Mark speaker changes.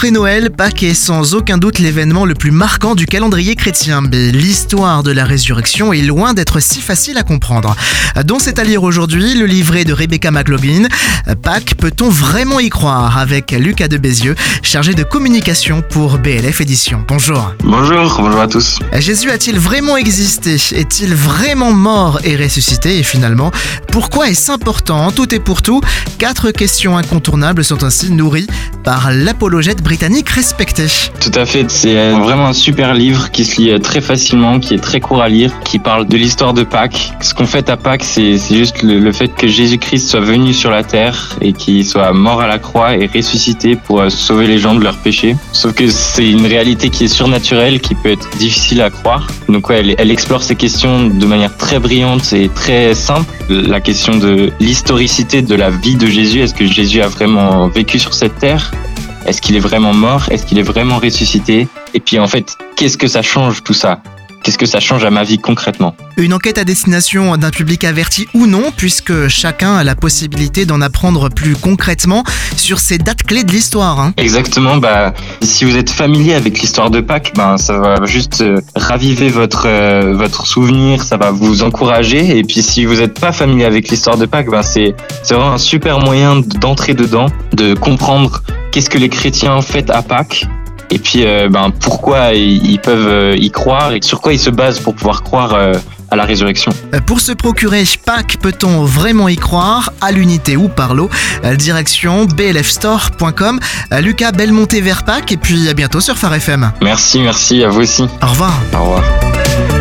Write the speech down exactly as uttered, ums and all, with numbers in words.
Speaker 1: rentrée Noël, Pâques est sans aucun doute l'événement le plus marquant du calendrier chrétien. Mais l'histoire de la résurrection est loin d'être si facile à comprendre. Dont c'est à lire aujourd'hui le livret de Rebecca McLaughlin. Pâques, peut-on vraiment y croire? Avec Lucas de Bézieux, chargé de communication pour B L F Éditions. Bonjour.
Speaker 2: Bonjour, bonjour à tous.
Speaker 1: Jésus a-t-il vraiment existé? Est-il vraiment mort et ressuscité? Et finalement, pourquoi est-ce important? Tout est pour tout. Quatre questions incontournables sont ainsi nourries par l'apologète britannique respecté.
Speaker 2: Tout à fait, c'est vraiment un super livre qui se lit très facilement, qui est très court à lire, qui parle de l'histoire de Pâques. Ce qu'on fête à Pâques, c'est, c'est juste le, le fait que Jésus-Christ soit venu sur la terre et qu'il soit mort à la croix et ressuscité pour sauver les gens de leurs péchés. Sauf que c'est une réalité qui est surnaturelle, qui peut être difficile à croire. Donc ouais, elle, elle explore ces questions de manière très brillante et très simple. La question de l'historicité de la vie de Jésus, est-ce que Jésus a vraiment vécu sur cette terre ? Est-ce qu'il est vraiment mort? Est-ce qu'il est vraiment ressuscité? Et puis en fait, qu'est-ce que ça change tout ça? Qu'est-ce que ça change à ma vie concrètement?
Speaker 1: Une enquête à destination d'un public averti ou non, puisque chacun a la possibilité d'en apprendre plus concrètement sur ces dates clés de l'histoire. Hein.
Speaker 2: Exactement. Bah, si vous êtes familier avec l'histoire de Pâques, ben ça va juste euh, raviver votre euh, votre souvenir, ça va vous encourager. Et puis si vous n'êtes pas familier avec l'histoire de Pâques, ben c'est c'est vraiment un super moyen d'entrer dedans, de comprendre qu'est-ce que les chrétiens fêtent à Pâques. Et puis, euh, ben, pourquoi ils peuvent euh, y croire et sur quoi ils se basent pour pouvoir croire euh, à la résurrection.
Speaker 1: Pour se procurer Pâques, peut-on vraiment y croire? À l'unité ou par lot. Direction b l f store point com. Lucas, belle montée vers Pâques et puis à bientôt sur Phare F M.
Speaker 2: Merci, merci à vous aussi.
Speaker 1: Au revoir.
Speaker 2: Au revoir.